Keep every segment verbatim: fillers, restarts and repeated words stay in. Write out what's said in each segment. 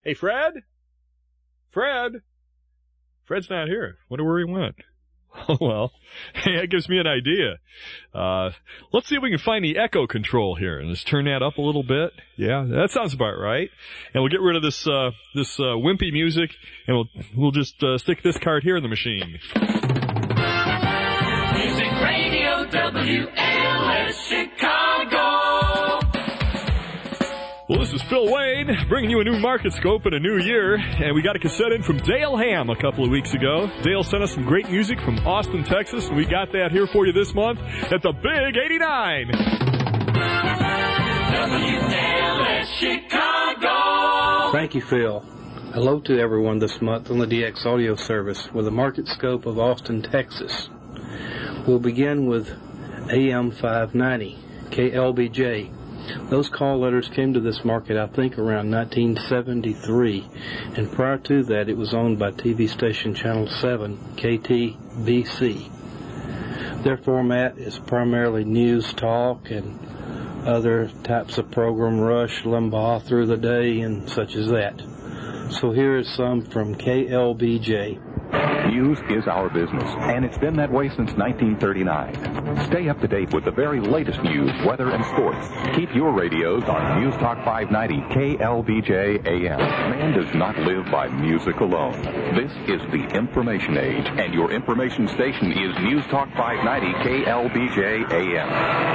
Hey, Fred? Fred? Fred's not here. Wonder where he went. Oh, well, hey, that gives me an idea. Uh, let's see if we can find the echo control here and just turn that up a little bit. Yeah, that sounds about right. And we'll get rid of this, uh, this, uh, wimpy music, and we'll, we'll just, uh, stick this card here in the machine. Music Radio W L S Chicago. Well, this is Phil Wayne, bringing you a new Market Scope in a new year, and we got a cassette in from Dale Ham a couple of weeks ago. Dale sent us some great music from Austin, Texas, and we got that here for you this month at the Big eighty-nine. W L S Chicago. Thank you, Phil. Hello to everyone this month on the D X Audio Service with a Market Scope of Austin, Texas. We'll begin with A M five ninety, K L B J. Those call letters came to this market, I think, around nineteen seventy-three, and prior to that it was owned by T V station Channel seven, K T B C. Their format is primarily news, talk, and other types of program, Rush, Limbaugh, Through the Day, and such as that. So here is some from K L B J. News is our business, and it's been that way since nineteen thirty-nine. Stay up to date with the very latest news, weather, and sports. Keep your radios on News Talk five ninety K L B J A M. Man does not live by music alone. This is the information age, and your information station is News Talk five ninety K L B J A M.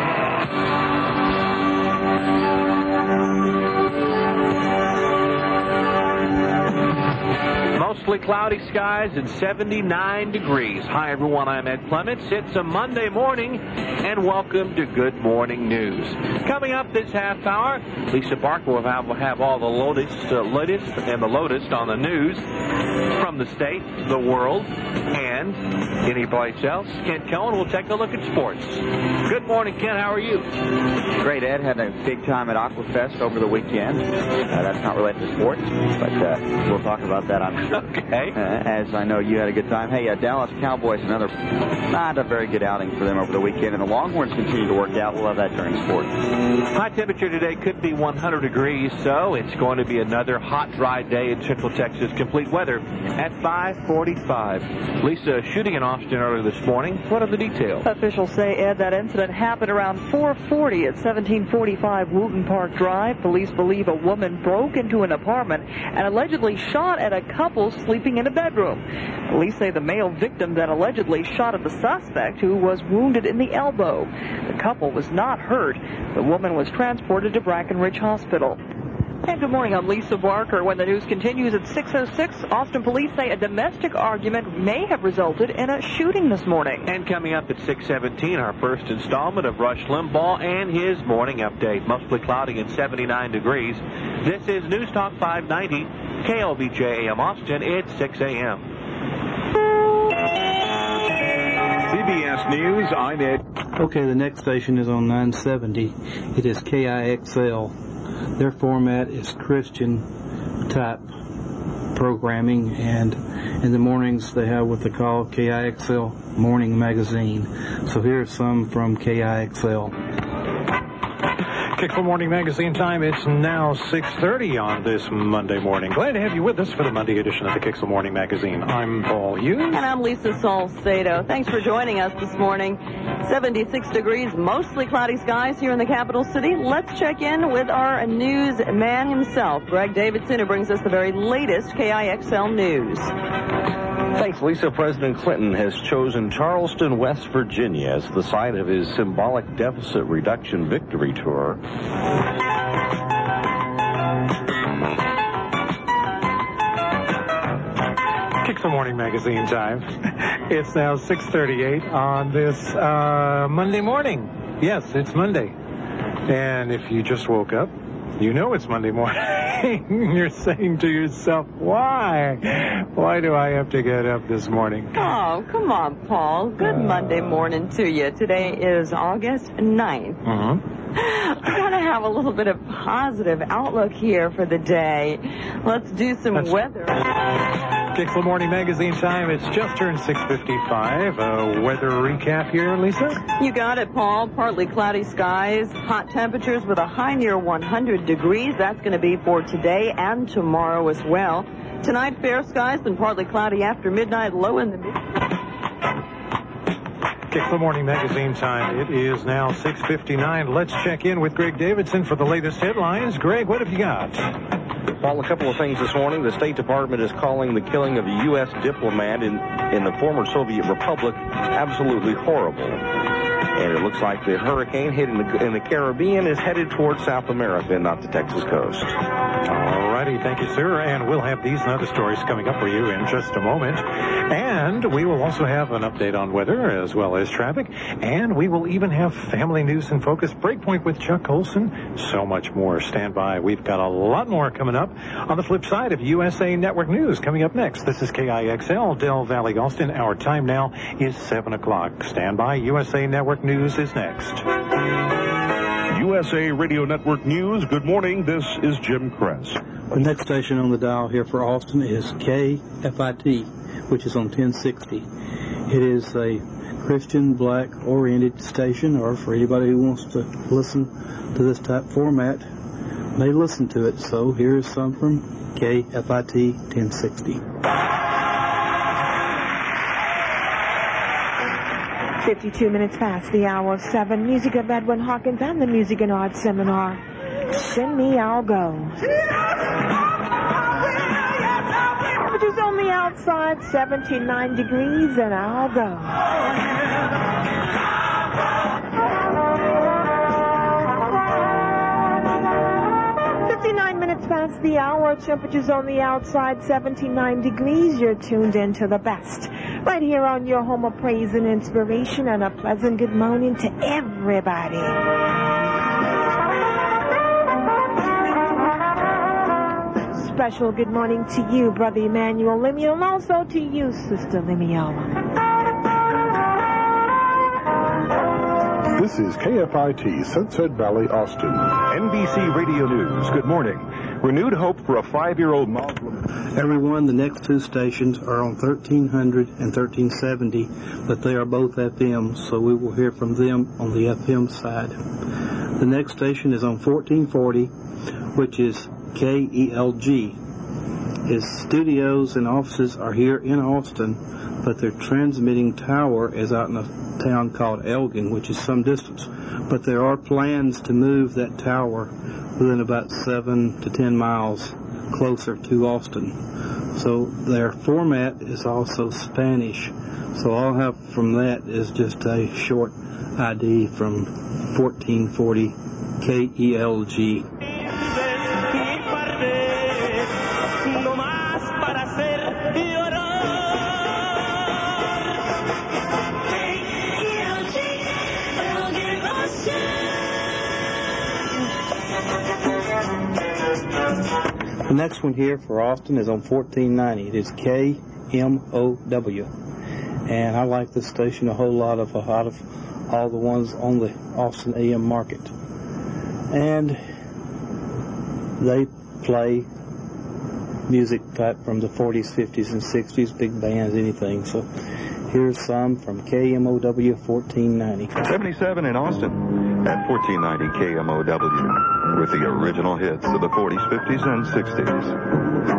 Mostly cloudy skies and seventy-nine degrees. Hi, everyone. I'm Ed Clements. It's a Monday morning, and welcome to Good Morning News. Coming up this half hour, Lisa Barker will have, will have all the latest, uh, latest and the latest on the news from the state, the world, and any place else. Kent Cohen will take a look at sports. Good morning, Kent. How are you? Great, Ed. Had a big time at Aquafest over the weekend. Uh, that's not related to sports, but uh, we'll talk about that, I'm sure. Okay. Uh, as I know you had a good time. Hey, uh, Dallas Cowboys, another not a very good outing for them over the weekend, and the Longhorns continue to work out. We'll have that during sports. High temperature today could be one hundred degrees, so it's going to be another hot, dry day in Central Texas. Complete weather at five forty-five. Lisa, shooting in Austin earlier this morning. What are the details? Officials say, Ed, that incident happened around four forty at seventeen forty-five Wooten Park Drive. Police believe a woman broke into an apartment and allegedly shot at a couple sleeping in a bedroom. Police say the male victim then allegedly shot at the suspect, who was wounded in the elbow. The couple was not hurt. The woman was transported to Brackenridge Hospital. And good morning, I'm Lisa Barker. When the news continues at six oh six, Austin police say a domestic argument may have resulted in a shooting this morning. And coming up at six seventeen, our first installment of Rush Limbaugh and his morning update. Mostly cloudy and seventy-nine degrees. This is News Talk five ninety, K L B J A M Austin. It's six a.m. C B S News, I'm Ed. Okay, the next station is on nine seventy. It is K I X L. Their format is Christian type programming, and in the mornings they have what they call K I X L Morning Magazine. So here's some from K I X L. Kicksville Morning Magazine time. It's now six thirty on this Monday morning. Glad to have you with us for the Monday edition of the Kicksville Morning Magazine. I'm Paul Hughes. And I'm Lisa Salcedo. Thanks for joining us this morning. seventy-six degrees, mostly cloudy skies here in the capital city. Let's check in with our news man himself, Greg Davidson, who brings us the very latest K I X L news. Thanks, Lisa. President Clinton has chosen Charleston, West Virginia as the site of his symbolic deficit reduction victory tour. Kicksville Morning Magazine time. It's now six thirty-eight on this uh, Monday morning. Yes, it's Monday. And if you just woke up, you know it's Monday morning. You're saying to yourself, why? Why do I have to get up this morning? Oh, come on, Paul. Good uh, Monday morning to you. Today is August ninth. Uh-huh. We gotta have a little bit of positive outlook here for the day. Let's do some That's weather. Kixel Morning Magazine time. It's just turned six fifty-five. A weather recap here, Lisa. You got it, Paul. Partly cloudy skies, hot temperatures with a high near one hundred degrees. That's going to be for today and tomorrow as well. Tonight, fair skies and partly cloudy after midnight, low in the mid. Kixel Morning Magazine time. It is now six fifty-nine. Let's check in with Greg Davidson for the latest headlines. Greg, what have you got? Well, a couple of things this morning. The State Department is calling the killing of a U S diplomat in, in the former Soviet Republic absolutely horrible. And it looks like the hurricane hitting the, in the Caribbean is headed towards South America and not the Texas coast. All righty, thank you, sir. And we'll have these and other stories coming up for you in just a moment. And we will also have an update on weather as well as traffic. And we will even have family news and focus, Breakpoint with Chuck Olson, so much more. Stand by. We've got a lot more coming up on the flip side of U S A Network News. Coming up next, this is K I X L, Del Valley, Austin. Our time now is seven o'clock. Stand by. U S A Network News is next. U S A Radio Network News. Good morning. This is Jim Kress. The next station on the dial here for Austin is K F I T, which is on ten sixty. It is a Christian black-oriented station, or for anybody who wants to listen to this type format, they listen to it. So here's some from K F I T ten sixty. fifty-two minutes past the hour of seven. Music of Edwin Hawkins and the Music and Arts Seminar. Send me, I'll go. Temperatures on the outside, seventy-nine degrees, and I'll go. fifty-nine minutes past the hour. Temperatures on the outside, seventy-nine degrees. You're tuned in to the best. Right here on your home of praise and inspiration, and a pleasant good morning to everybody. Special good morning to you, Brother Emmanuel Lemuel, and also to you, Sister Lemuel. This is K F I T, Sunset Valley, Austin. N B C Radio News. Good morning. Renewed hope for a five-year-old Muslim. Everyone, the next two stations are on thirteen hundred and thirteen seventy, but they are both F M, so we will hear from them on the F M side. The next station is on fourteen forty, which is K E L G. His studios and offices are here in Austin, but their transmitting tower is out in a town called Elgin, which is some distance. But there are plans to move that tower within about seven to ten miles closer to Austin. So their format is also Spanish. So all I have from that is just a short I D from fourteen forty K E L G. The next one here for Austin is on fourteen ninety. It is K M O W. And I like this station a whole lot of, out of all the ones on the Austin A M market. And they play music type from the forties, fifties, and sixties, big bands, anything. So here's some from K M O W fourteen ninety. seventy-seven in Austin at fourteen ninety K M O W with the original hits of the forties, fifties, and sixties.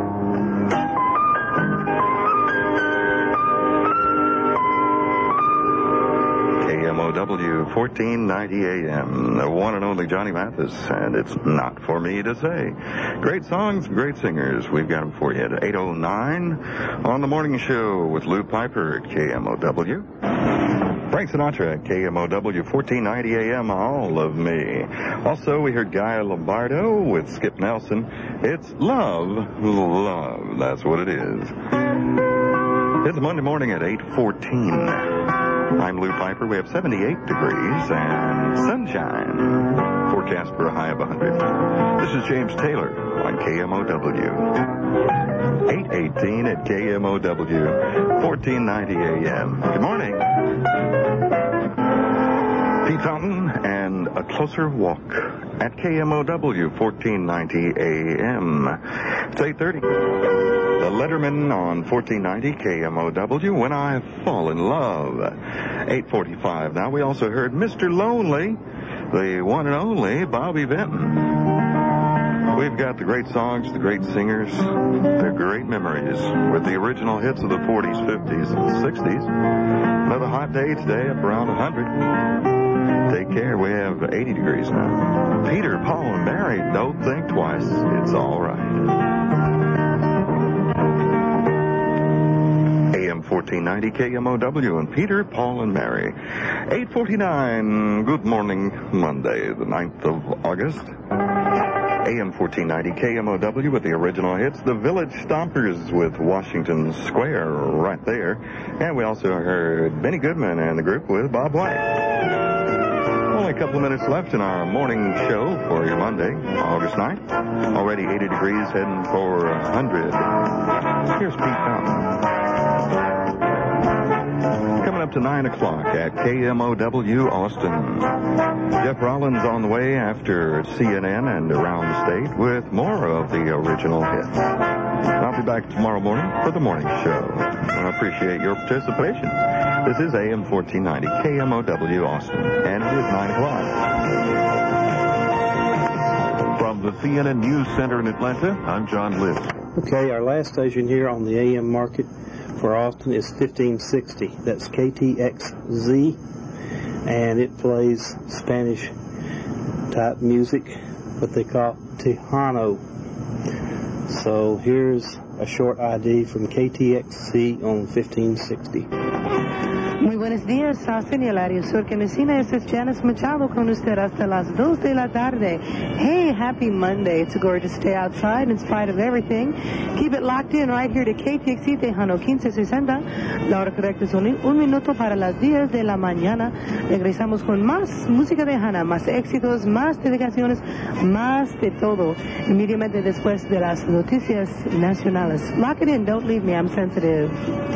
K M O W fourteen ninety A M, the one and only Johnny Mathis, and it's not for me to say. Great songs, great singers. We've got them for you at eight oh nine on the morning show with Lou Piper at K M O W. Frank Sinatra at K M O W fourteen ninety A M, All of Me. Also, we heard Guy Lombardo with Skip Nelson. It's Love, Love, that's what it is. It's Monday morning at eight fourteen. I'm Lou Piper. We have seventy-eight degrees and sunshine. Forecast for a high of one hundred. This is James Taylor on K M O W. eight eighteen at K M O W, fourteen ninety A M. Good morning. Pete Fountain and A Closer Walk at K M O W, fourteen ninety A M. It's eight thirty. The Letterman on fourteen ninety K M O W, When I Fall in Love. eight forty-five. Now we also heard Mister Lonely, the one and only Bobby Vinton. We've got the great songs, the great singers, the great memories with the original hits of the forties, fifties, and sixties. Another hot day today, up around one hundred. Take care, we have eighty degrees now. Peter, Paul, and Mary, don't think twice. It's all right. A M fourteen ninety K M O W and Peter, Paul, and Mary. eight forty-nine, good morning, Monday, the ninth of August. A M fourteen ninety K M O W with the original hits, the Village Stompers with Washington Square right there. And we also heard Benny Goodman and the group with Bob White. Only a couple of minutes left in our morning show for your Monday, August ninth. Already eighty degrees, heading for one hundred. Here's Pete Fountain. Coming up to nine o'clock at K M O W Austin. Jeff Rollins on the way after C N N and Around the State with more of the original hits. I'll be back tomorrow morning for the morning show. I appreciate your participation. This is A M fourteen ninety K M O W Austin, and it is nine o'clock. From the C N N News Center in Atlanta, I'm John Liz. Okay, our last station here on the A M market for Austin is fifteen sixty. That's K T X Z, and it plays Spanish type music, what they call Tejano. So here's a short I D from K T X Z on fifteen sixty. Muy buenos días, Austin y el área sur que vecina. This is Janice Machado con usted hasta las dos de la tarde. Hey, happy Monday. It's a gorgeous day outside in spite of everything. Keep it locked in right here to K T X Z Tejano quince sesenta. La hora correcta es un, un minuto para las diez de la mañana. Regresamos con más música tejana, más éxitos, más dedicaciones, más de todo. Inmediatamente después de las noticias nacionales. Lock it in. Don't leave me. I'm sensitive.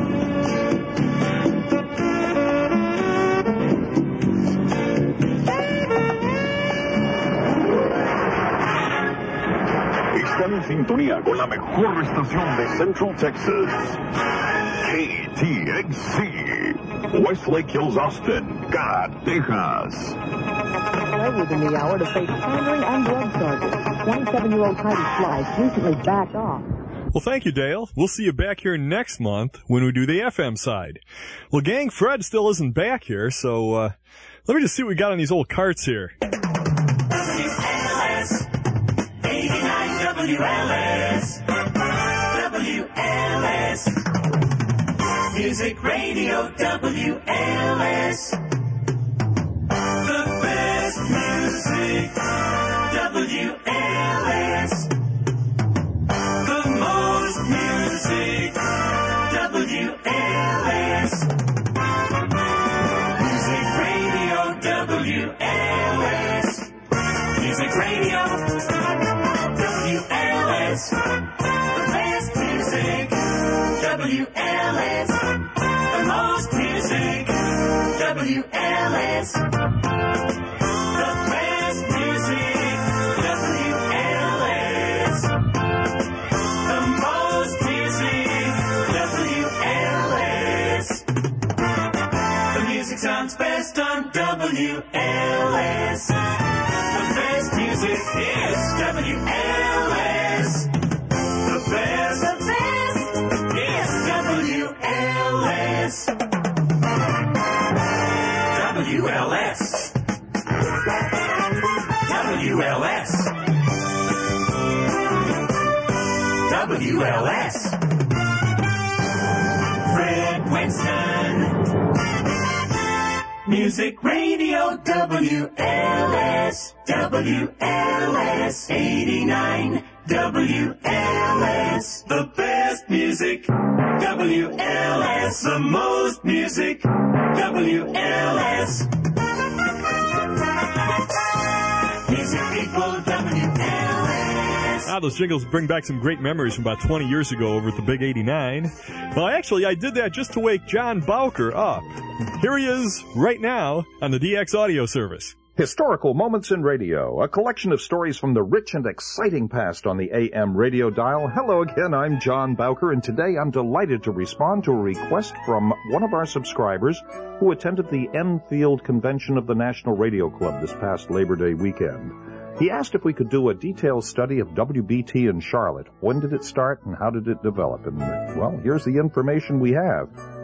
Están en sintonía con la mejor estación de Central Texas. K T X Z. Westlake Hills, Austin, God, Texas. Within the hour to face pandering and drug charges. twenty-seven-year-old Heidi Slice recently backed off. Well, thank you, Dale. We'll see you back here next month when we do the F M side. Well, gang, Fred still isn't back here, so uh, let me just see what we got on these old carts here. eighty-nine W L S, W L S, Music Radio W L S, the best music, W L S, the most music, W L S, Music Radio W L S, Music Radio W L S, the best music, W L S, the most music, W L S, the best music, W L S, the most music, W L S, the music sounds best on W L S, the best music is W L S. The best, the best is W L S. W L S. W L S. W L S. Fred Winston. Music Radio W L S. W L S. eighty-nine W L S. The best music. W L S. The most music. W L S. Music people W L S. God, those jingles bring back some great memories from about twenty years ago over at the Big eighty-nine. Well, actually, I did that just to wake John Bowker up. Here he is right now on the D X audio service. Historical Moments in Radio, a collection of stories from the rich and exciting past on the A M radio dial. Hello again, I'm John Bowker, and today I'm delighted to respond to a request from one of our subscribers who attended the Enfield Convention of the National Radio Club this past Labor Day weekend. He asked if we could do a detailed study of W B T in Charlotte. When did it start and how did it develop? And, well, here's the information we have.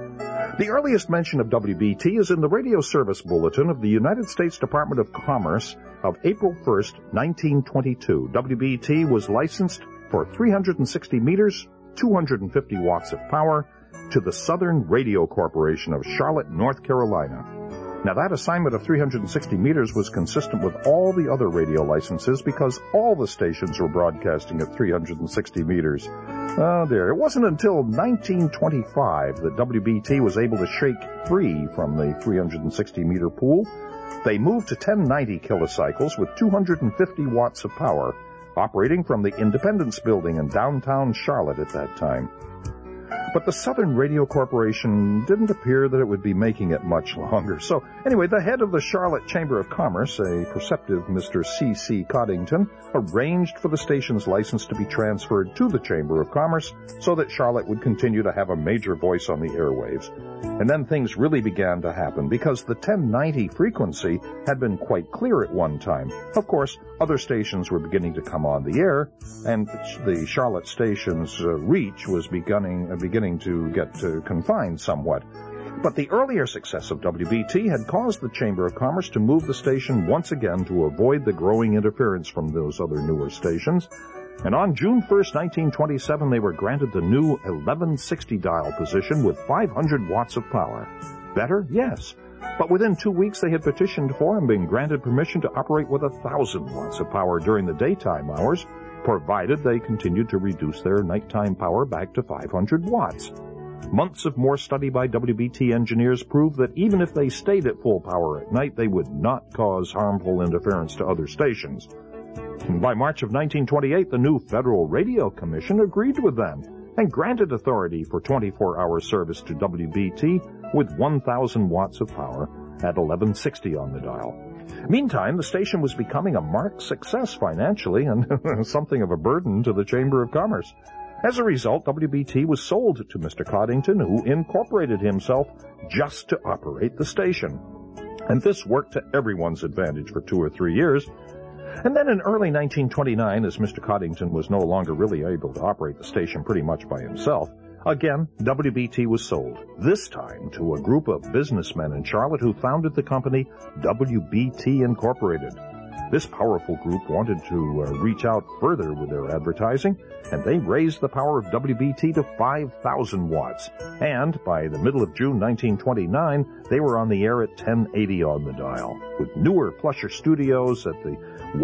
The earliest mention of W B T is in the Radio Service Bulletin of the United States Department of Commerce of April first, nineteen twenty-two. W B T was licensed for three hundred sixty meters, two hundred fifty watts of power to the Southern Radio Corporation of Charlotte, North Carolina. Now, that assignment of three hundred sixty meters was consistent with all the other radio licenses because all the stations were broadcasting at three hundred sixty meters. Oh, dear. It wasn't until nineteen twenty-five that W B T was able to shake free from the three hundred sixty meter pool. They moved to ten ninety kilocycles with two hundred fifty watts of power, operating from the Independence Building in downtown Charlotte at that time. But the Southern Radio Corporation didn't appear that it would be making it much longer. So, anyway, the head of the Charlotte Chamber of Commerce, a perceptive Mister C C Coddington, arranged for the station's license to be transferred to the Chamber of Commerce so that Charlotte would continue to have a major voice on the airwaves. And then things really began to happen because the ten ninety frequency had been quite clear at one time. Of course, other stations were beginning to come on the air, and the Charlotte station's uh, reach was beginning, uh, beginning to get uh, confined somewhat. But the earlier success of W B T had caused the Chamber of Commerce to move the station once again to avoid the growing interference from those other newer stations. And on June first, nineteen twenty-seven, they were granted the new eleven sixty dial position with five hundred watts of power. Better? Yes. But within two weeks, they had petitioned for and been granted permission to operate with one thousand watts of power during the daytime hours, provided they continued to reduce their nighttime power back to five hundred watts. Months of more study by W B T engineers proved that even if they stayed at full power at night, they would not cause harmful interference to other stations. And by March of nineteen twenty-eight, the new Federal Radio Commission agreed with them and granted authority for twenty-four hour service to W B T with one thousand watts of power at eleven sixty on the dial. Meantime, the station was becoming a marked success financially and something of a burden to the Chamber of Commerce. As a result, W B T was sold to Mister Coddington, who incorporated himself just to operate the station. And this worked to everyone's advantage for two or three years. And then in early nineteen twenty-nine, as Mister Coddington was no longer really able to operate the station pretty much by himself, again, W B T was sold, this time to a group of businessmen in Charlotte who founded the company W B T Incorporated. This powerful group wanted to uh, reach out further with their advertising, and they raised the power of W B T to five thousand watts. And by the middle of June nineteen twenty-nine, they were on the air at ten eighty on the dial, with newer, plusher studios at the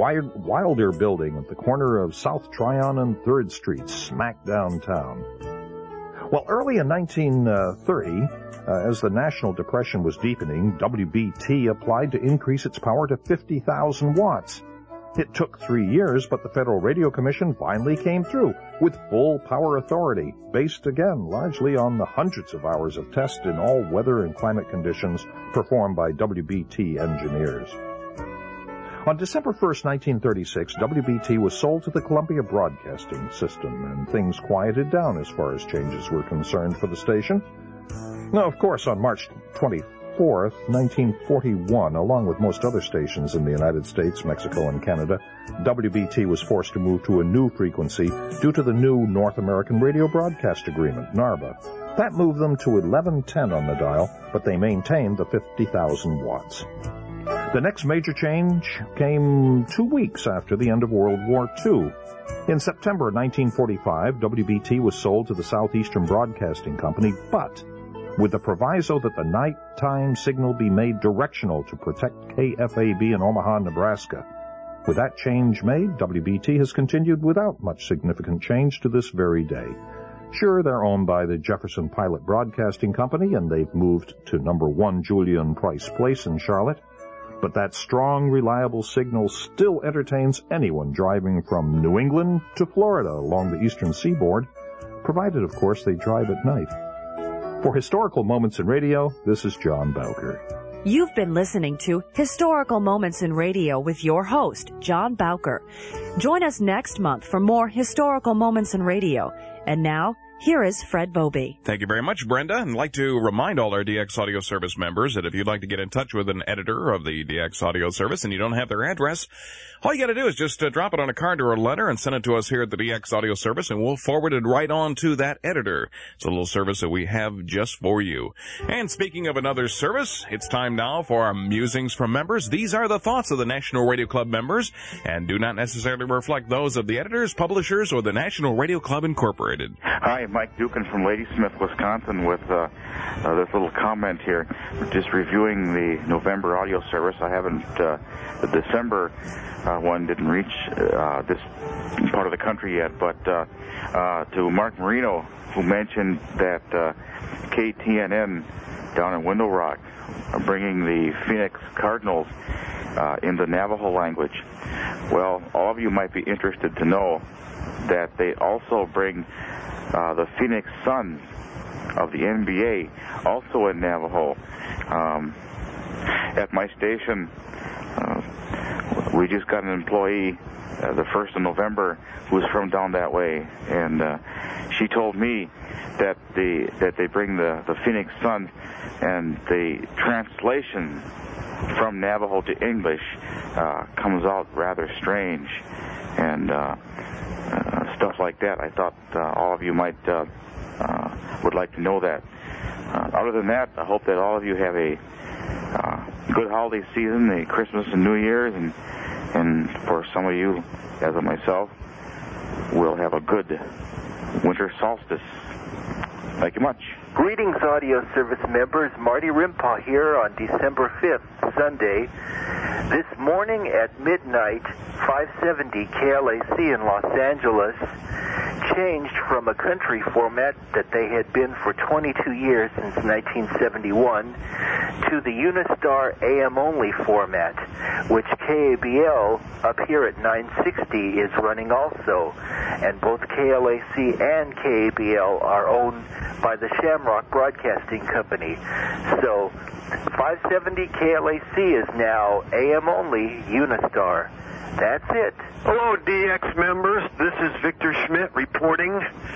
Wilder Building at the corner of South Tryon and third Street, smack downtown. Well, early in nineteen thirty, uh, as the National Depression was deepening, W B T applied to increase its power to fifty thousand watts. It took three years, but the Federal Radio Commission finally came through with full power authority, based again largely on the hundreds of hours of tests in all weather and climate conditions performed by W B T engineers. On December first, nineteen thirty-six, W B T was sold to the Columbia Broadcasting System, and things quieted down as far as changes were concerned for the station. Now, of course, on March twenty-fourth, nineteen forty-one, along with most other stations in the United States, Mexico, and Canada, W B T was forced to move to a new frequency due to the new North American Radio Broadcast Agreement, NARBA. That moved them to eleven ten on the dial, but they maintained the fifty thousand watts. The next major change came two weeks after the end of World War Two. In September nineteen forty-five, W B T was sold to the Southeastern Broadcasting Company, but with the proviso that the nighttime signal be made directional to protect K F A B in Omaha, Nebraska. With that change made, W B T has continued without much significant change to this very day. Sure, they're owned by the Jefferson Pilot Broadcasting Company, and they've moved to number one Julian Price Place in Charlotte. but that strong, reliable signal still entertains anyone driving from New England to Florida along the eastern seaboard, provided, of course, they drive at night. For Historical Moments in Radio, this is John Bowker. You've been listening to Historical Moments in Radio with your host, John Bowker. Join us next month for more Historical Moments in Radio. And now, here is Fred Bobey. Thank you very much, Brenda. And I'd like to remind all our D X Audio Service members that if you'd like to get in touch with an editor of the D X Audio Service and you don't have their address, all you got to do is just uh, drop it on a card or a letter and send it to us here at the D X Audio Service, and we'll forward it right on to that editor. It's a little service that we have just for you. And speaking of another service, it's time now for our musings from members. These are the thoughts of the National Radio Club members and do not necessarily reflect those of the editors, publishers, or the National Radio Club Incorporated. Hi, Mike Dukin from Ladysmith, Wisconsin, with uh, uh, this little comment here. We're just reviewing the November audio service. I haven't, uh, the December uh, one didn't reach uh, this part of the country yet, but uh, uh, to Mark Marino, who mentioned that uh, K T N N down in Window Rock are bringing the Phoenix Cardinals uh, in the Navajo language. Well, all of you might be interested to know that they also bring Uh, the Phoenix Suns of the N B A, also in Navajo. Um, at my station, uh, we just got an employee uh, the first of November who was from down that way, and uh, she told me that the that they bring the, the Phoenix Suns, and the translation from Navajo to English uh, comes out rather strange, and uh, Uh, stuff like that. I thought uh, all of you might uh, uh, would like to know that. Uh, other than that, I hope that all of you have a uh, good holiday season, the Christmas and New Year's, and and for some of you, as of myself, we'll have a good winter solstice. Thank you much. Greetings, audio service members. Marty Rimpaw here on December fifth, Sunday. This morning at midnight, five seventy K L A C in Los Angeles changed from a country format that they had been for twenty-two years since nineteen seventy-one to the Unistar A M-only format, which K A B L up here at nine sixty is running also. And both K L A C and K A B L are owned by the Shamrock Broadcasting Company. So five seventy K L A C is now A M-only Unistar. That's it. Hello, D X members. This is Victor Schmidt reporting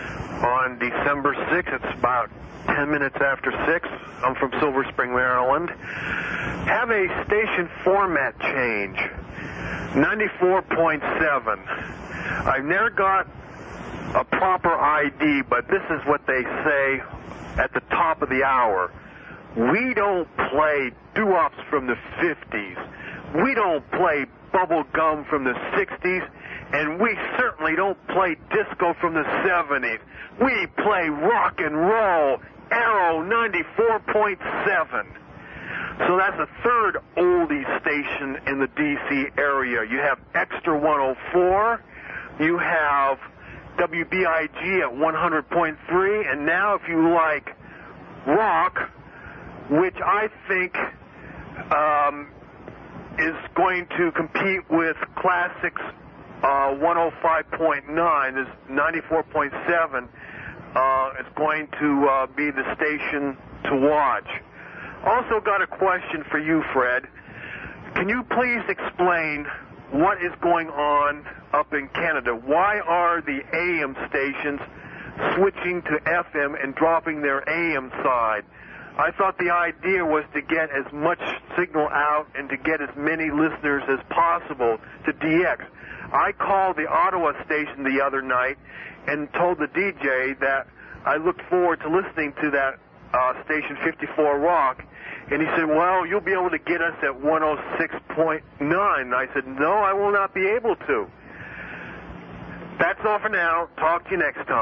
on December sixth. It's about ten minutes after six. I'm from Silver Spring, Maryland. Have a station format change. ninety-four point seven. I've never got a proper I D, but this is what they say at the top of the hour. We don't play doo-wops from the fifties. We don't play bubble gum from the sixties, and we certainly don't play disco from the seventies. We play rock and roll, Arrow ninety-four point seven. So that's a third oldie station in the D C area. You have Extra one oh four, you have W B I G at one hundred point three, and now if you like rock, which I think um, is going to compete with Classics uh, one oh five point nine, is ninety-four point seven, uh, is going to uh, be the station to watch. Also got a question for you, Fred. Can you please explain what is going on up in Canada? Why are the A M stations switching to F M and dropping their A M side? I thought the idea was to get as much signal out and to get as many listeners as possible to D X. I called the Ottawa station the other night and told the D J that I looked forward to listening to that uh, station fifty-four Rock, and he said, well, you'll be able to get us at one oh six point nine. And I said, no, I will not be able to. That's all for now. Talk to you next time.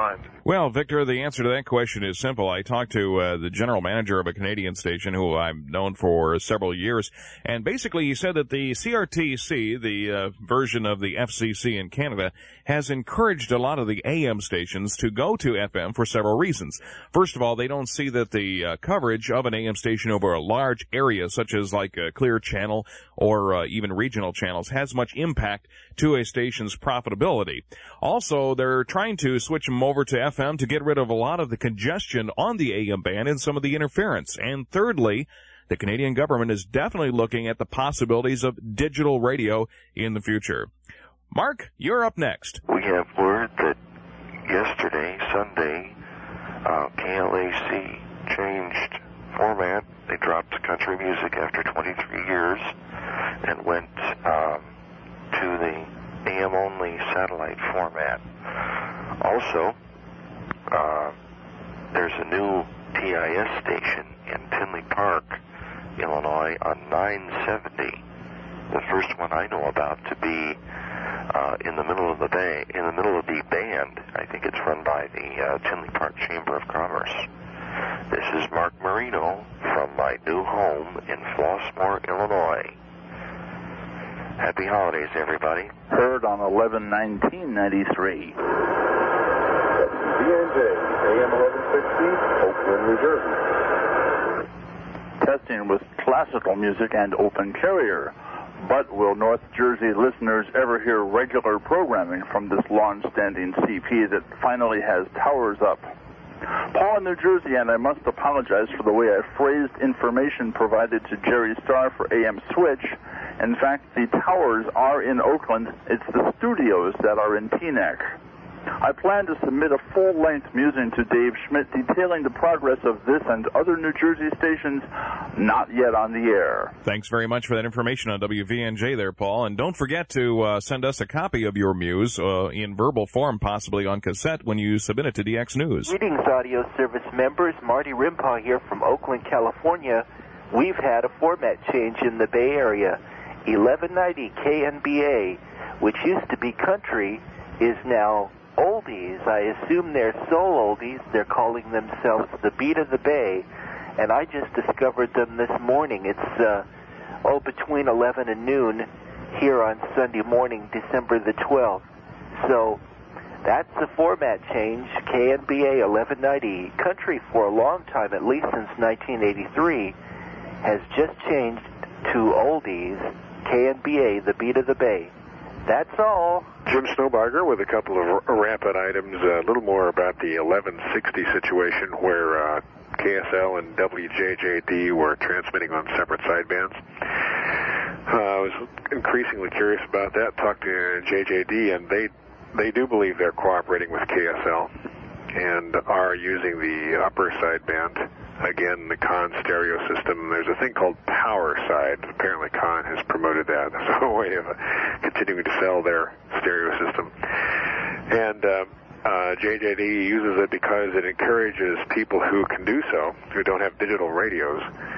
Well, Victor, the answer to that question is simple. I talked to uh, the general manager of a Canadian station who I've known for several years, and basically he said that the C R T C, the uh, version of the F C C in Canada, has encouraged a lot of the A M stations to go to F M for several reasons. First of all, they don't see that the uh, coverage of an A M station over a large area, such as like a Clear Channel or uh, even regional channels, has much impact to a station's profitability. Also, they're trying to switch them over to F M to get rid of a lot of the congestion on the A M band and some of the interference. And thirdly, the Canadian government is definitely looking at the possibilities of digital radio in the future. Mark, you're up next. We have word that yesterday, Sunday, uh, K L A C changed format. They dropped country music after twenty-three years and went um, to the A M-only satellite format. Also, uh, there's a new T I S station in Tinley Park, Illinois, on nine seventy. The first one I know about to be uh, in the middle of the bay, in the middle of the band. I think it's run by the uh, Tinley Park Chamber of Commerce. This is Mark Marino from my new home in Flossmoor, Illinois. Happy holidays, everybody. Heard on eleven nineteen ninety-three. B N J, A M eleven sixty, Oakland, New Jersey. Testing with classical music and open carrier. But will North Jersey listeners ever hear regular programming from this long-standing C P that finally has towers up? Paul in New Jersey, and I must apologize for the way I phrased information provided to Jerry Starr for A M Switch. In fact, the towers are in Oakland. It's the studios that are in Teaneck. I plan to submit a full-length musing to Dave Schmidt detailing the progress of this and other New Jersey stations not yet on the air. Thanks very much for that information on W V N J there, Paul. And don't forget to uh, send us a copy of your muse uh, in verbal form, possibly on cassette, when you submit it to D X News. Greetings, audio service members. Marty Rimpaw here from Oakland, California. We've had a format change in the Bay Area. eleven ninety K N B A, which used to be country, is now oldies. I assume they're soul oldies. They're calling themselves the Beat of the Bay, and I just discovered them this morning. It's, uh, oh, between eleven and noon here on Sunday morning, December the twelfth. So that's the format change. K N B A eleven ninety. Country for a long time, at least since nineteen eighty-three, has just changed to oldies. K N B A, the Beat of the Bay. That's all. Jim Snowbarger with a couple of rapid items, a little more about the eleven sixty situation where uh, K S L and W J J D were transmitting on separate sidebands. Uh, I was increasingly curious about that. Talked to J J D, and they they do believe they're cooperating with K S L and are using the upper sideband. Again, the Con stereo system, there's a thing called Power Side. Apparently Con has promoted that as a way of uh, continuing to sell their stereo system. And uh, uh, J J D uses it because it encourages people who can do so, who don't have digital radios,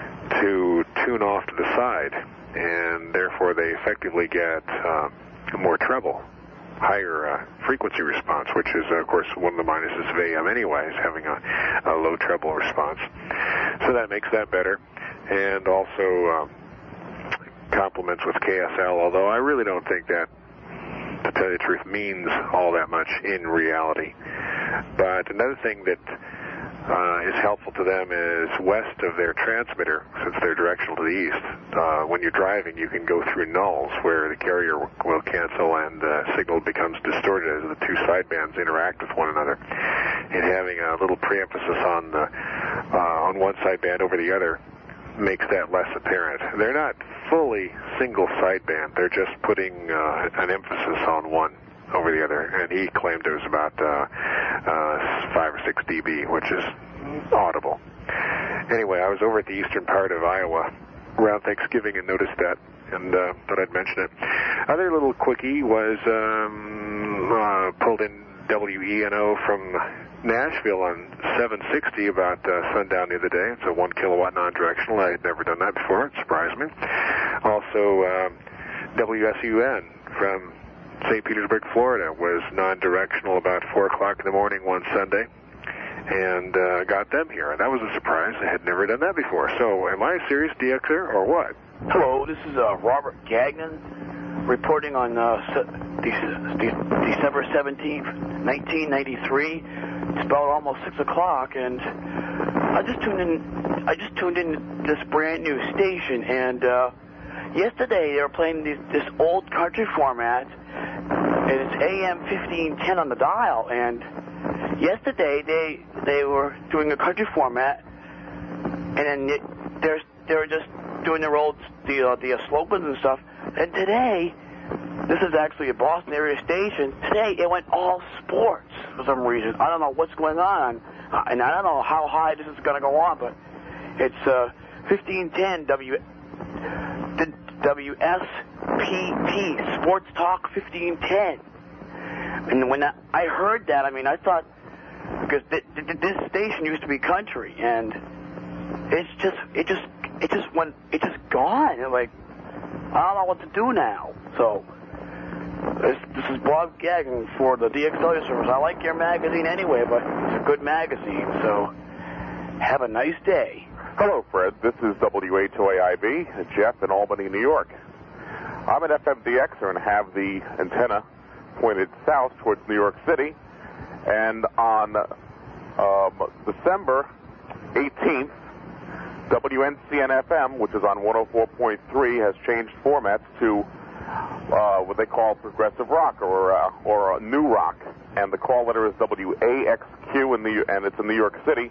to tune off to the side, and therefore they effectively get uh, more treble, higher uh, frequency response, which is, uh, of course, one of the minuses of A M anyways, having a, a low treble response. So that makes that better, and also um, complements with K S L, although I really don't think that, to tell you the truth, means all that much in reality. But another thing that uh, is helpful to them is west of their transmitter, since they're directional to the east. Uh, when you're driving, you can go through nulls where the carrier will cancel and the uh, signal becomes distorted as the two sidebands interact with one another. And having a little pre-emphasis on the, uh, on one sideband over the other makes that less apparent. They're not fully single sideband. They're just putting uh, an emphasis on one over the other, and he claimed it was about uh, uh, five or six dB, which is audible. Anyway, I was over at the eastern part of Iowa around Thanksgiving and noticed that, and uh, thought I'd mention it. Other little quickie was um, uh, pulled in W E N O from Nashville on seven sixty about uh, sundown the other day. It's a one kilowatt non-directional. I had never done that before. It surprised me. Also, um, W S U N from Saint Petersburg, Florida, was non-directional about four o'clock in the morning one Sunday, and uh, got them here. And that was a surprise. I had never done that before. So am I a serious D Xer or what? Hello, this is uh, Robert Gagnon reporting on uh, De- De- December seventeenth, nineteen ninety-three. It's about almost six o'clock, and I just tuned in. I just tuned in this brand new station, and uh, yesterday they were playing this, this old country format, and it's A M fifteen ten on the dial. And yesterday they they were doing a country format, and then it, they're they were just doing their old the uh, the uh, slogans and stuff. And today, this is actually a Boston area station. Today it went all sports for some reason. I don't know what's going on, uh, and I don't know how high this is going to go on, but it's uh, fifteen ten W W S P T Sports Talk fifteen ten. And when I, I heard that, I mean, I thought, because th- th- this station used to be country, and it's just it just it just went it just gone. And like, I don't know what to do now. So this, this is Bob Gagnon for the D X Cellular Service. I like your magazine anyway, but it's a good magazine. So have a nice day. Hello, Fred. This is W H O A I B, Jeff in Albany, New York. I'm an F M D Xer and have the antenna pointed south towards New York City. And on um, December eighteenth, W N C N F M, which is on one oh four point three, has changed formats to uh, what they call progressive rock or uh, or uh, new rock. And the call letter is W A X Q, in the, and it's in New York City.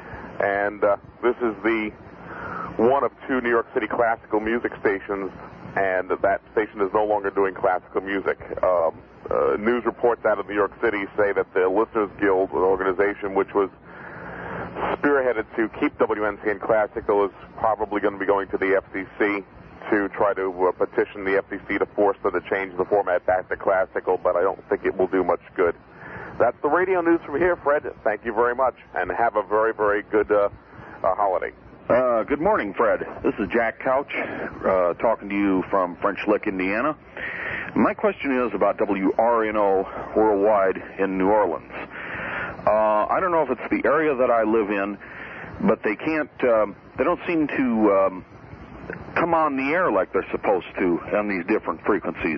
And uh, this is the one of two New York City classical music stations, and that station is no longer doing classical music. Um, uh, news reports out of New York City say that the Listeners Guild, an organization which was spearheaded to keep W N C N classical, is probably going to be going to the F C C to try to uh, petition the F C C to force them to change the format back to classical, but I don't think it will do much good. That's the radio news from here, Fred. Thank you very much, and have a very, very good uh, uh, holiday. Uh, good morning, Fred. This is Jack Couch, uh, talking to you from French Lick, Indiana. My question is about W R N O Worldwide in New Orleans. Uh, I don't know if it's the area that I live in, but they can't, um, they don't seem to um, come on the air like they're supposed to on these different frequencies.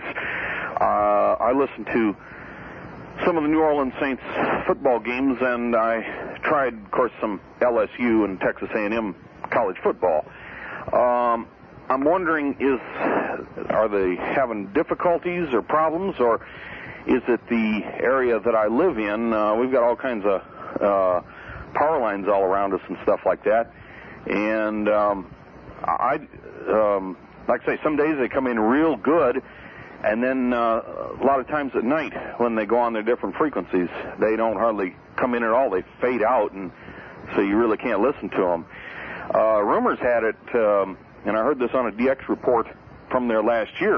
Uh, I listen to some of the New Orleans Saints football games, and I tried, of course, some L S U and Texas A and M college football. Um, I'm wondering, is are they having difficulties or problems, or is it the area that I live in? Uh, we've got all kinds of uh, power lines all around us and stuff like that. And um, I, um, like I say, some days they come in real good, and then uh, a lot of times at night when they go on their different frequencies, they don't hardly come in at all. They fade out, and so you really can't listen to them. Uh, rumors had it, um, and I heard this on a D X report from there last year,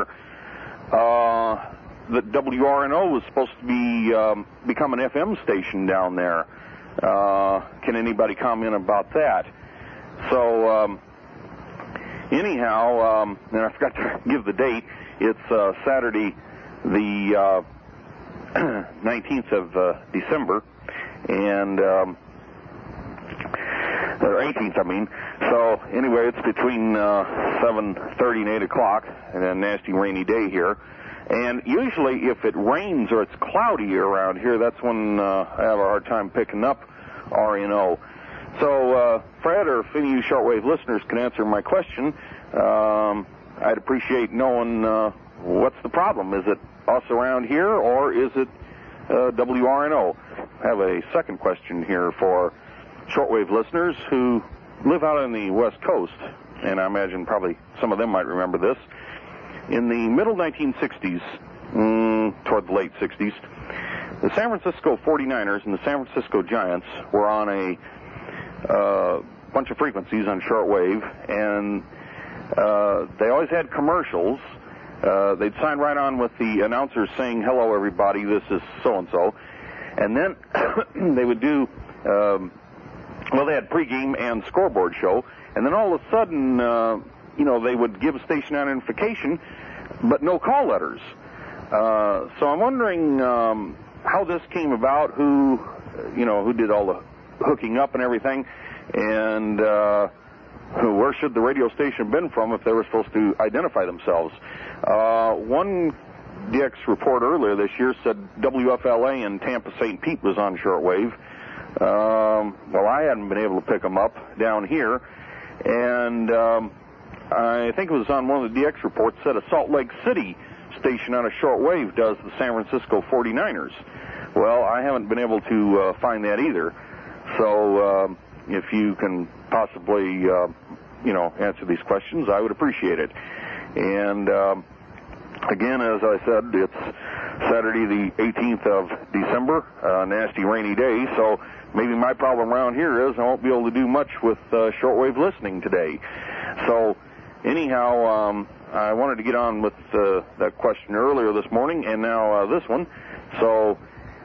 uh, that W R N O was supposed to be um, become an F M station down there. Uh, can anybody comment about that? So, um, anyhow, um, and I forgot to give the date. It's uh, Saturday, the uh, nineteenth of uh, December, and um, or eighteenth, I mean. So anyway, it's between uh, seven thirty and eight o'clock, and a nasty rainy day here. And usually, if it rains or it's cloudy around here, that's when uh, I have a hard time picking up R N O. So, uh, Fred, or if any of you shortwave listeners can answer my question, um, I'd appreciate knowing uh, what's the problem. Is it us around here, or is it uh, W R N O? I have a second question here for shortwave listeners who live out on the West Coast, and I imagine probably some of them might remember this. In the middle nineteen sixties, mm, toward the late sixties, the San Francisco forty-niners and the San Francisco Giants were on a uh, bunch of frequencies on shortwave, and uh, they always had commercials. Uh, they'd sign right on with the announcers saying, "Hello, everybody, this is so-and-so." And then they would do, um, well, they had pregame and scoreboard show, and then all of a sudden, uh, you know, they would give station identification, but no call letters. Uh, so I'm wondering um, how this came about, who, you know, who did all the hooking up and everything, and uh, where should the radio station have been from if they were supposed to identify themselves. Uh, one D X report earlier this year said W F L A in Tampa Saint Pete was on shortwave. Um, well, I hadn't been able to pick them up down here, and um, I think it was on one of the D X reports said a Salt Lake City station on a shortwave does the San Francisco forty-niners. Well, I haven't been able to uh, find that either. So uh, if you can possibly, uh, you know, answer these questions, I would appreciate it. And uh, again, as I said, it's Saturday the eighteenth of December, a nasty rainy day, so maybe my problem around here is I won't be able to do much with uh, shortwave listening today. So anyhow, um, I wanted to get on with uh, that question earlier this morning, and now uh, this one. So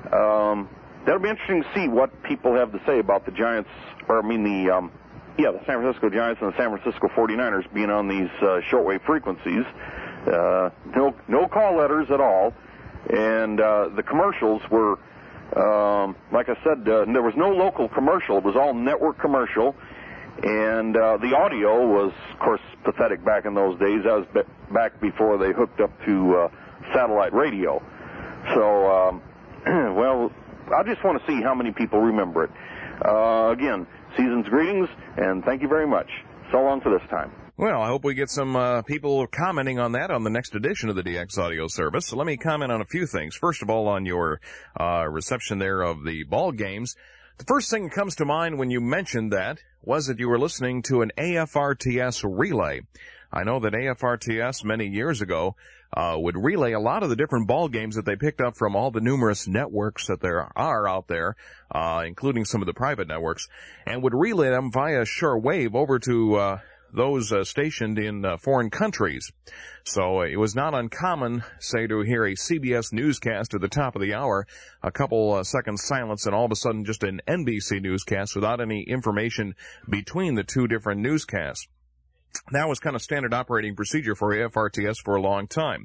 um, that'll be interesting to see what people have to say about the Giants, or I mean the, um, yeah, the San Francisco Giants and the San Francisco forty-niners being on these uh, shortwave frequencies. Uh, no, no call letters at all, and uh, the commercials were, um, like I said, uh, there was no local commercial. It was all network commercial. And uh, the audio was, of course, pathetic back in those days. That was be- back before they hooked up to uh, satellite radio. So, um, well, I just want to see how many people remember it. Uh, again, season's greetings, and thank you very much. So long for this time. Well, I hope we get some uh, people commenting on that on the next edition of the D X Audio Service. So let me comment on a few things. First of all, on your uh, reception there of the ball games. The first thing that comes to mind when you mentioned that was that you were listening to an A F R T S relay. I know that A F R T S many years ago uh, would relay a lot of the different ball games that they picked up from all the numerous networks that there are out there, uh, including some of the private networks, and would relay them via shortwave over to uh, those uh, stationed in uh, foreign countries. So uh, it was not uncommon, say, to hear a C B S newscast at the top of the hour, a couple uh, seconds silence, and all of a sudden just an N B C newscast without any information between the two different newscasts. That was kind of standard operating procedure for A F R T S for a long time.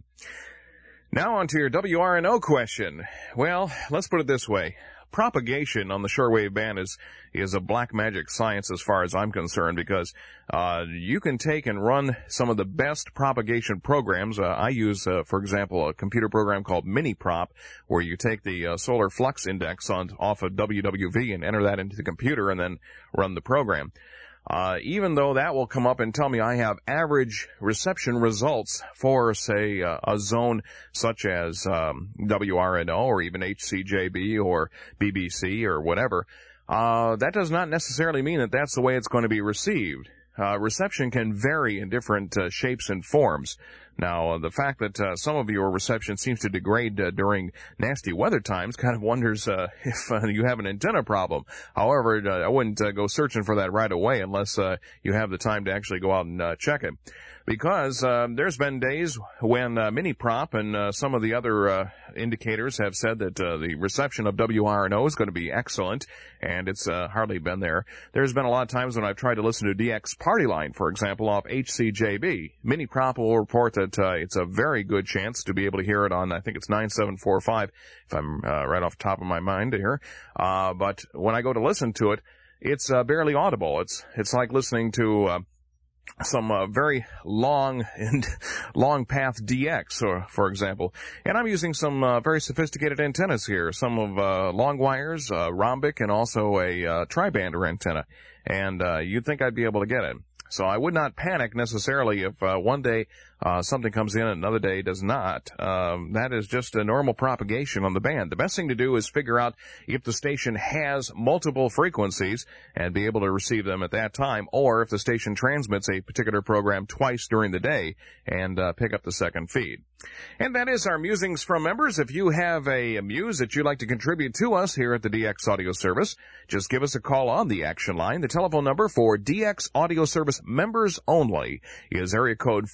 Now on to your W R N O question. Well, let's put it this way. Propagation on the shortwave band is is a black magic science as far as I'm concerned, because uh you can take and run some of the best propagation programs. Uh, I use, uh, for example, a computer program called Miniprop, where you take the uh, solar flux index on off of W W V and enter that into the computer and then run the program. Uh, even though that will come up and tell me I have average reception results for, say, uh, a zone such as um, W R N O or even H C J B or B B C or whatever, uh, that does not necessarily mean that that's the way it's going to be received. Uh, reception can vary in different uh, shapes and forms. Now, uh, the fact that uh, some of your reception seems to degrade uh, during nasty weather times kind of wonders uh, if uh, you have an antenna problem. However, uh, I wouldn't uh, go searching for that right away unless uh, you have the time to actually go out and uh, check it. Because uh, there's been days when uh, Miniprop and uh, some of the other uh, indicators have said that uh, the reception of W R N O is going to be excellent, and it's uh, hardly been there. There's been a lot of times when I've tried to listen to D X Party Line, for example, off H C J B. Miniprop will report that uh, it's a very good chance to be able to hear it on, I think it's nine seven four five, if I'm uh, right off the top of my mind here. Uh, but when I go to listen to it, it's uh, barely audible. It's it's like listening to Uh, some uh, very long and long path D X, or, for example. And I'm using some uh, very sophisticated antennas here, some of uh, long wires, uh, rhombic, and also a uh, tri-bander antenna. And uh, you'd think I'd be able to get it. So I would not panic necessarily if uh, one day uh, something comes in and another day does not. Um, that is just a normal propagation on the band. The best thing to do is figure out if the station has multiple frequencies and be able to receive them at that time, or if the station transmits a particular program twice during the day and uh, pick up the second feed. And that is our musings from members. If you have a muse that you'd like to contribute to us here at the D X Audio Service, just give us a call on the action line. The telephone number for D X Audio Service members only is area code four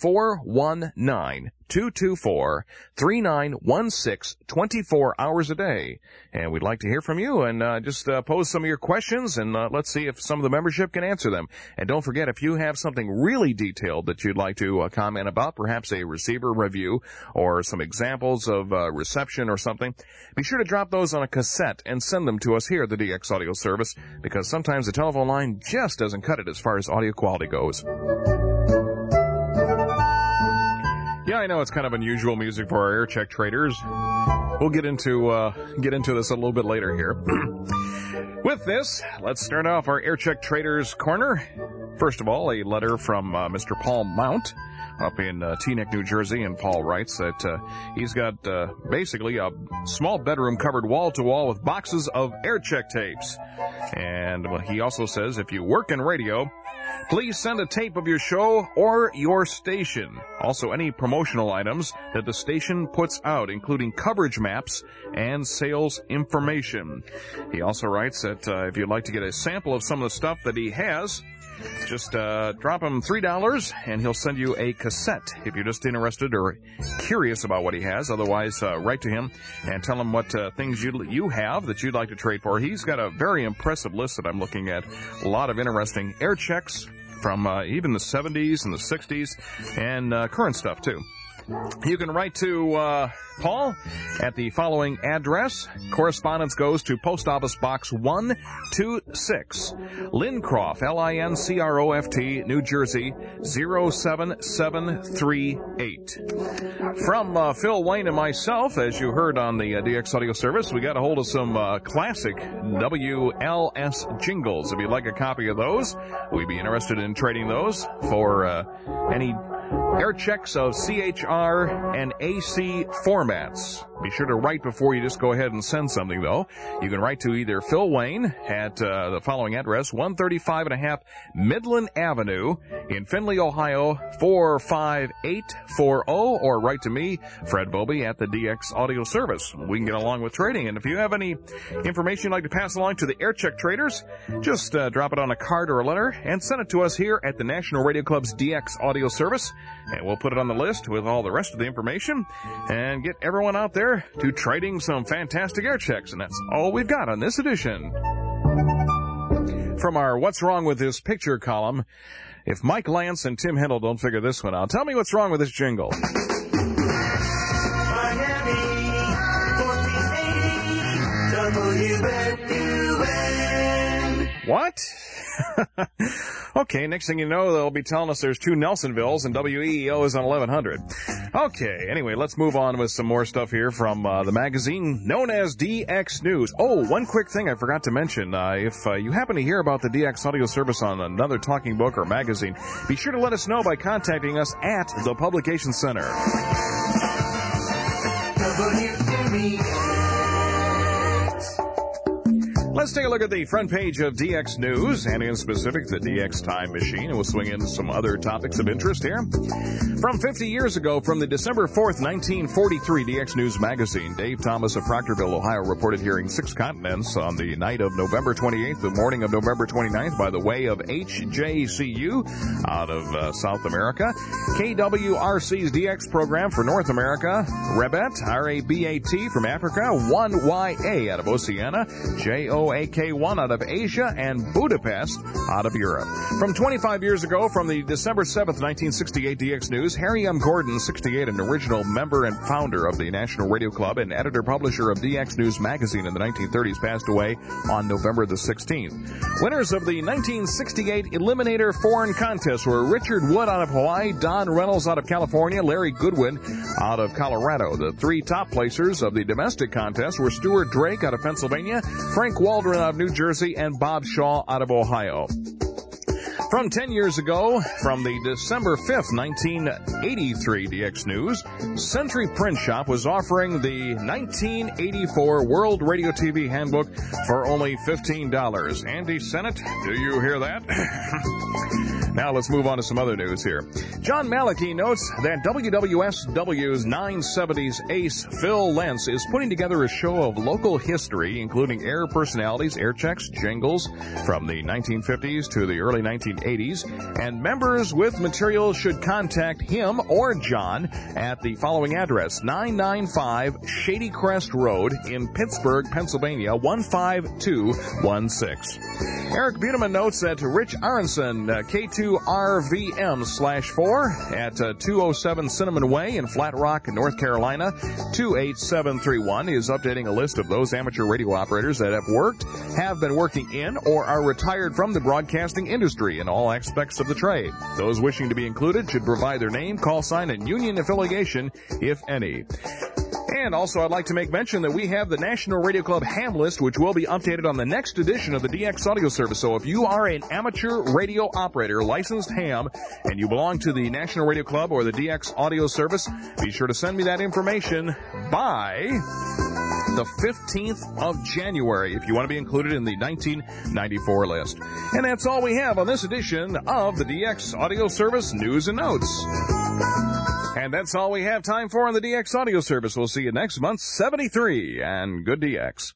one nine, two two four, three nine one six, twenty-four hours a day. And we'd like to hear from you, and uh, just uh, pose some of your questions, and uh, let's see if some of the membership can answer them. And don't forget, if you have something really detailed that you'd like to uh, comment about, perhaps a receiver review or some examples of uh, reception or something, be sure to drop those on a cassette and send them to us here at the D X Audio Service, because sometimes the telephone line just doesn't cut it as far as audio quality goes. Yeah, I know it's kind of unusual music for our air check traders. We'll get into uh, get into this a little bit later here. With this, let's start off our air check traders corner. First of all, a letter from uh, Mister Paul Mount up in uh, Teaneck, New Jersey, and Paul writes that uh, he's got uh, basically a small bedroom covered wall-to-wall with boxes of air check tapes. And well, he also says if you work in radio, please send a tape of your show or your station. Also, any promotional items that the station puts out, including coverage maps and sales information. He also writes that uh, if you'd like to get a sample of some of the stuff that he has, just uh, drop him three dollars and he'll send you a cassette if you're just interested or curious about what he has. Otherwise, uh, write to him and tell him what uh, things you you have that you'd like to trade for. He's got a very impressive list that I'm looking at. A lot of interesting air checks from uh, even the seventies and the sixties and uh, current stuff, too. You can write to uh, Paul at the following address. Correspondence goes to Post Office Box one two six, Lincroft, L I N C R O F T, New Jersey, zero seven seven three eight. From uh, Phil Wayne and myself, as you heard on the uh, D X Audio Service, we got a hold of some uh, classic W L S jingles. If you'd like a copy of those, we'd be interested in trading those for uh, any air checks of C H R and A C formats. Be sure to write before you just go ahead and send something, though. You can write to either Phil Wayne at uh, the following address, one thirty-five and a half Midland Avenue in Findlay, Ohio, four five eight four zero, or write to me, Fred Bobby, at the D X Audio Service. We can get along with trading. And if you have any information you'd like to pass along to the air check traders, just uh, drop it on a card or a letter and send it to us here at the National Radio Club's D X Audio Service. And we'll put it on the list with all the rest of the information and get everyone out there to trading some fantastic air checks. And that's all we've got on this edition. From our What's Wrong With This Picture column, if Mike Lance and Tim Hendel don't figure this one out, tell me what's wrong with this jingle. Miami, fourteen eighty, W bet you win. What? Okay, next thing you know, they'll be telling us there's two Nelsonvilles and W E E O is on eleven hundred. Okay, anyway, let's move on with some more stuff here from uh, the magazine known as D X News. Oh, one quick thing I forgot to mention. Uh, if uh, you happen to hear about the D X Audio Service on another talking book or magazine, be sure to let us know by contacting us at the Publication Center. W M E Let's take a look at the front page of D X News, and in specific, the D X Time Machine, and we'll swing in some other topics of interest here. From fifty years ago, from the December fourth, nineteen forty-three D X News magazine, Dave Thomas of Proctorville, Ohio, reported hearing six continents on the night of November twenty-eighth, the morning of November twenty-ninth, by the way of H J C U out of uh, South America, K W R C's D X program for North America, Rebet, R A B A T from Africa, one Y A out of Oceania, J O A K one out of Asia, and Budapest out of Europe. From twenty-five years ago, from the December seventh, nineteen sixty-eight D X News, Harry M. Gordon, sixty-eight, an original member and founder of the National Radio Club and editor-publisher of D X News magazine in the nineteen thirties, passed away on November the sixteenth. Winners of the nineteen sixty-eight Eliminator Foreign Contest were Richard Wood out of Hawaii, Don Reynolds out of California, Larry Goodwin out of Colorado. The three top placers of the domestic contest were Stuart Drake out of Pennsylvania, Frank Waldron out of New Jersey, and Bob Shaw out of Ohio. From ten years ago, from the December fifth, nineteen eighty-three D X News, Century Print Shop was offering the nineteen eighty-four World Radio T V Handbook for only fifteen dollars. Andy Sennett, do you hear that? Now let's move on to some other news here. John Malicki notes that W W S W's nine seventies ace Phil Lentz is putting together a show of local history, including air personalities, air checks, jingles from the nineteen fifties to the early nineteen eighties, and members with material should contact him or John at the following address, nine ninety-five Shady Crest Road in Pittsburgh, Pennsylvania, one five two one six. Eric Buneman notes that Rich Aronson, uh, K two R V M slash four at uh, two oh seven Cinnamon Way in Flat Rock, North Carolina, two eight seven three one, is updating a list of those amateur radio operators that have worked, have been working in, or are retired from the broadcasting industry in all aspects of the trade. Those wishing to be included should provide their name, call sign, and union affiliation, if any. And also, I'd like to make mention that we have the National Radio Club ham list, which will be updated on the next edition of the D X Audio Service. So if you are an amateur radio operator, licensed ham, and you belong to the National Radio Club or the D X Audio Service, be sure to send me that information by the fifteenth of January if you want to be included in the nineteen ninety-four list. And that's all we have on this edition of the D X Audio Service News and Notes. And that's all we have time for on the D X Audio Service. We'll see you next month, seventy-three, and good D X.